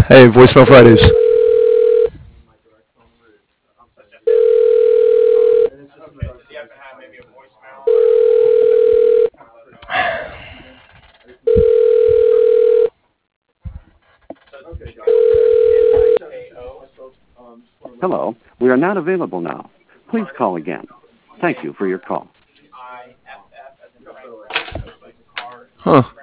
Hey, voicemail Fridays. Hello, we are not available now. Please call again. Thank you for your call. Huh.